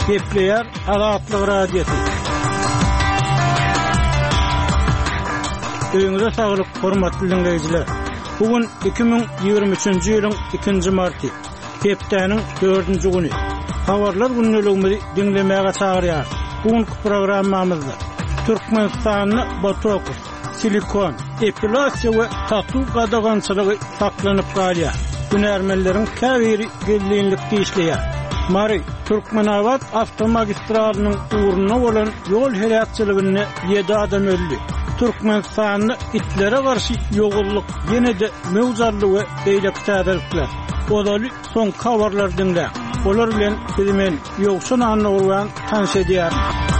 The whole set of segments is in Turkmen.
Gepleyer Azatlyk Radiosu. Öňüňizde saglyk, hormatly dinleýijiler. Bugün 2023-nji ýylyň 2-nji marty. Hepdeniň 4-nji güni. Habarlar günneligimizi dinlemäge çagyrýar. Bugünkü programmamyzda Türkmenistanyň Botokus, silikon, epilasiýa we tatu gadagançylygy saklanyp galýar. Günärmenleriň käbiri gelýänlikde işleýär. Mary Türkmenabad avtomagistralının uğruna olan yol helakçylygyny 7 adam öldü. Türkmenistanyň itlere garşy ýogulluk ýene de mewzarly we beýlek täderlikler. Olaly son habarlar dinle. Olar bilen bizimen ýoksun anlawan tanış edýär.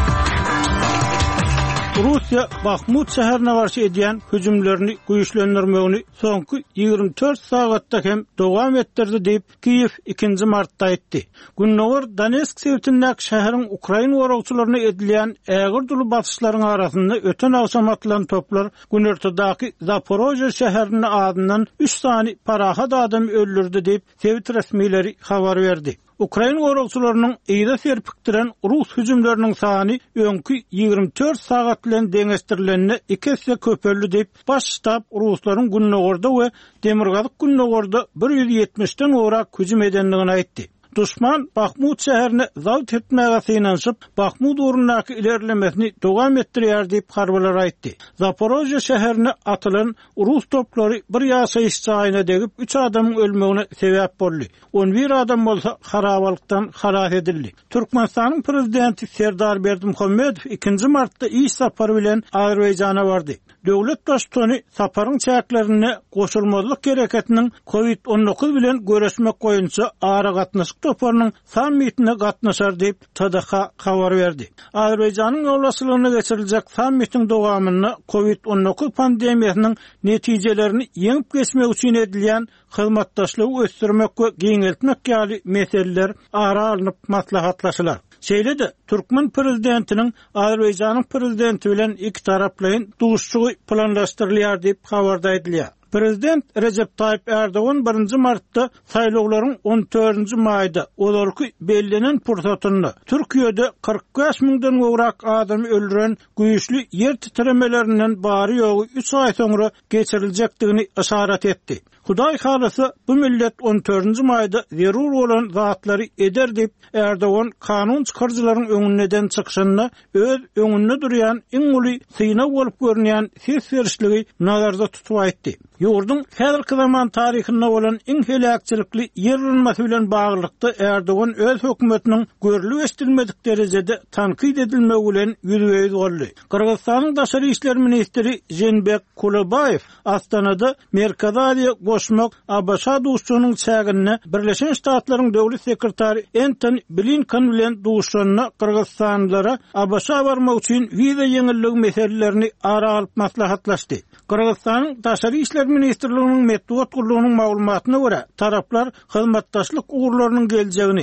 Russiya Bakhmut şäherine garşy edýän hüjümlerini güýçlendirmegini soňky 24 sagatda hem dowam etdirdi diýip Kiýew 2-nji martda aýtdy. Günnäger Donetsk şehrindäki şäheriň Ukraina goragçylaryna edilýän ägir duly batyşlaryň arasynda öten awsam atylan toplar günertadaky Zaporojye şäherine adyndan 3 sany parahat adam öldürdi diýip Sowet resmileri habar berdi. Ukraina goragçylarynyň eýde serpikdiren Rus hüjümleriniň sany öňkü 24 sagat bilen deňeşdirilenine 2 hesse köpeldi diýip baş ştab Ruslaryň Günnägerde we Demirgazyk Günnägerde 170-den ora hüjüm edenligini aýtdy. Düşman Bakhmut şäherine zawt etmäge synanşyp, Bakhmut urunaky ilerlemesini dowam etdirýär diýip harbalar aýtdy. Zaporojye şäherine atylan Rus toplary bir ýaşaýyş çaýyna degip 3 adamyň ölmegine sebäp boldy. 11 adam bolsa harabalykdan halat edildi. Türkmenistanyň prezidenti Serdar Berdimuhammedow 2-nji martda iş sapary bilen Azerbaýjana bardy. Döwlet başçyny saparyň çäklerini goşulmazlyk gereketiniň COVID-19 bilen görüşmek goýunça ara gatnaşyk toparynyň sammitine gatnaşar diýip TDH habar berdi. Azerbaýjanyň ýolbaşçylygyna geçiriljek sammitiň dowamyny COVID-19 pandemiýasynyň netijelerini ýeňip geçmek üçin edilýän hyzmatdaşlygy ösdürmek we giňeltmek ýaly meseleler ara alınıp maslahatlaşylar. Şeýle-de Türkmen prezidentiniň Azerbaýjanyň prezidenti bilen iki taraplyň duşçugy planlaşdyrylýar diýip habarda aýdylýar. Prezident Recep Tayyip Erdoğan 1-nji martda saýlawlaryň 14-nji maýda olarky bellenen pursatyny Türkiýede 45 000-den gowrak adam öldüren güýçli ýer titremelerinden bary ýogy 3 aý soňra geçiriljekdigini işaret etdi. Hudaý halasa bu millet 14-nji maýda zerur bolan zatlary eder diýip Erdoğan kanun çykarjylaryň öňünden çykyşyna öz öňünde durýan iň uly syna bolup görünýän ses berişligi nazarda tutup aýtdy. Ýurdun häzirki zaman taryhynda bolan iň helakçylykly ýer ýurulmasy bilen baglykda Erdoğan öz hökümetiniň görülip estilmedik derejede tankyd edilmegi bilen ýüzbeýiz boldy. Kyrgyzstanyň daşary işler ministri Jenbek Kulebayew Astanada Merkez Aziýa goşmak Abaşa duşçunyň çägine Birleşen Ştatlaryň döwlet sekretary Antony Blinken bilen duşanyna Kyrgyzstanlylara Abaşa barmak üçin wiza ýeňilligi meselelerini ara alyp maslahatlaşdy. Kyrgyzstanyň daşary işler ministrliginiň medeniýet gurulunyň maglumatyna görä, taraplar hyzmatdaşlyk ugurlarynyň geljegini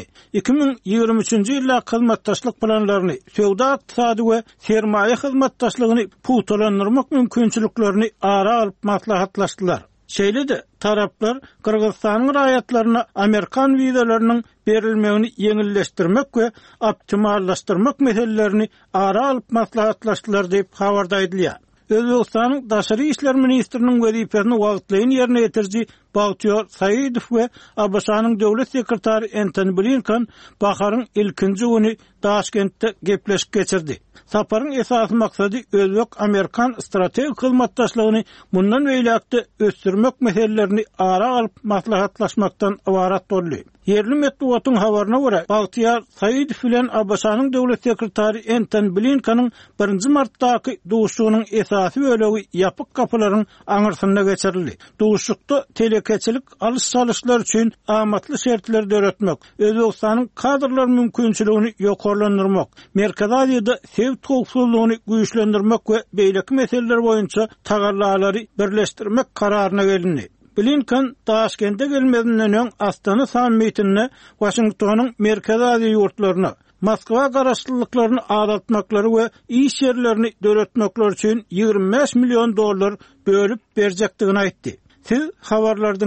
2023-nji ýyla hyzmatdaşlyk planlaryny, sowda ykdysady we sermaýe hyzmatdaşlygyny puwtalandyrmak mümkinçiliklerini ara alyp maslahatlaşdylar. Şeýle-de taraplar Kyrgyzstanyň raýatlaryna Amerikan wizalarynyň berilmegini ýeňilleşdirmek we optimallaşdyrmak meselelerini ara alyp maslahatlaşdylar diýip habarda aýdylýar. Özbekistanyň daşary işler ministriniň wezipesini wagtlaýan ýerine ýetirji Bagtyar Saýidow we Abaşanyň döwlet sekretary Antony Blinken baharyň ilkinji güni Taşkentde gepleşip geçirdi. Saparyň esasy maksady Özbek-Amerikan strategik hyzmatdaşlygyny mundan beýlekde ösdürmek meselelerini ara alyp maslahatlaşmakdan ibarat boldy. Yerli medeniýetyň habaryna görä, Bagtyar Saýidow bilen Abaşanyň döwlet sekretary Antony Blinkeň 1-nji martdaky duşugynyň esasy bölegi ýapyk kapylaryň aňyrsynda geçirildi. Duşukda telekeçilik alış-salyşlar üçin amatly şertler döretmek, Özbekistanyň kadrlar mümkinçiligini ýokarlandyrmak, Merkez Aziýada sewt howpsuzlygyny güýçlendirmek we beýleki meseleler boýunça tagarlalary birleşdirmek kararyna gelindi. Blinken Taşkentde gelmedinden öň Astana sammitine Washingtonyň Merkez Aziýa ýurtlaryna Moskwa garaşdyrlyklaryny adatmaklary we iş ýerlerini döretmekler üçin $25 milyon bölüp berjekdigini aýtdy. Siz habarlardan